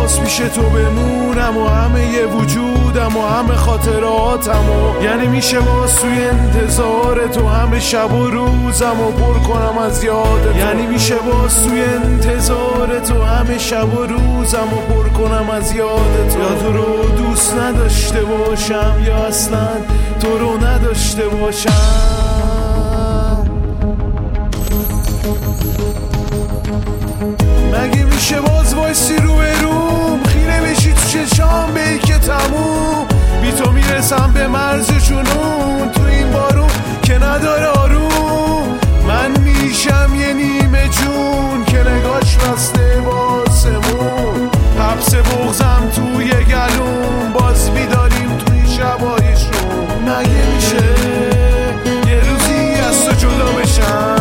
باز پیش تو بمونم و همه ی وجودم و همه خاطراتم و یعنی میشه باز توی انتظار تو همه شب و روزم و پر کنم از یادت، یعنی میشه باز توی انتظار تو همه شب و روزم و پر کنم از یادت، یا تو رو دوست نداشته باشم یا اصلا تو رو نداشته باشم. مگه میشه باز وایسی رو روم خیره بشی تو چشام به ای که تموم بی تو میرسم به مرز جنون تو این بارون که نداره آروم. من میشم یه نیمه جون که نگاش بسته باسمون حبس بغزم توی گلوم باز بیداریم تو این شبایشون. مگه میشه یه روزی از تو جدا بشم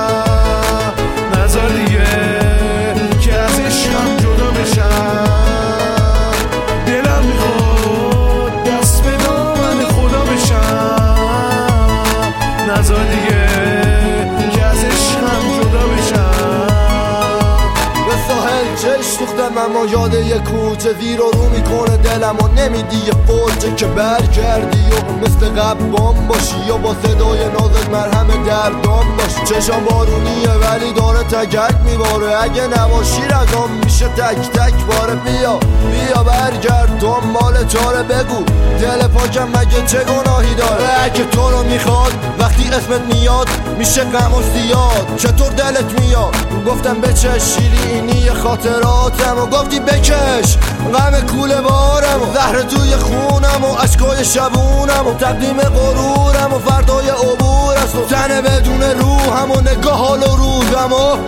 نذار دیگه که از عشقم جدا بشم. دلم میخواد دست به دامن خدا بشم نذار دیگه که از عشقم جدا بشم. به ساحل چشم دوختم اما یاد یه کوچه زیر و رو میکنه دلم و نمیدی یه فرچه که برگردی و مثل قبل بام باشی یا با صدای نازت مرهم دردام باشی. چشم بارونیه ولی داره تگک میباره اگه نباشی رگام میشه تک تک باره. بیا بیا برگرد دنبال چاره بگو دل پاکم مگه چه گناهی داره. اگه تو رو میخواد وقتی اسمت میاد میشه غم و زیاد. چطور دلت میاد گفتم بچش شیرینی خاطراتم و گفتی بکش غم کوله بارم و زهر توی خونم و عشقای شبونم و تقدیم غرورم و فردای عبور است و تن بدون روحم و نگاه حال و روزم و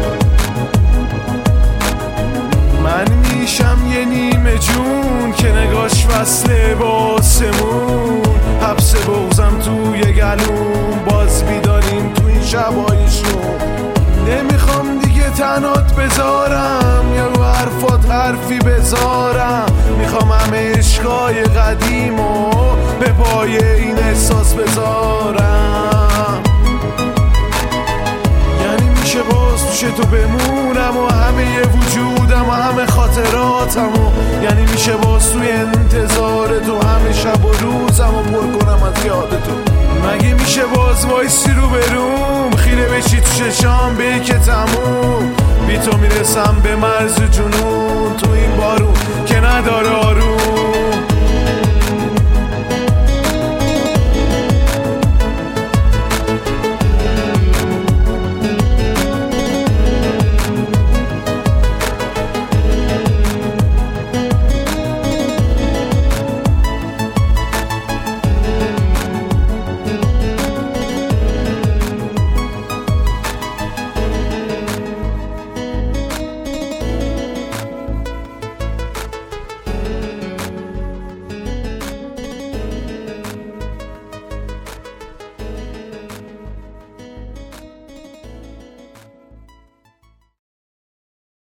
من میشم یه نیمه جون که نگاش وصله باسمون حبس بغزم توی گلوم باز بیداریم تو این شبایشون. نمیخوام دیگه تنات بذارم یا رو حرفات حرفی بذارم میخوام همه عشقای قدیم و به پای این احساس بذارم. یعنی میشه باز پیش تو بمونم و همه ی وجودم و همه خاطراتم و یعنی میشه باز توی انتظار تو همه شب و روزم و پر کنم از یاد تو. مگه میشه باز وایسی رو بروم خیره بشی تو چشام به ای که تموم بی تو میرسم به مرز جنون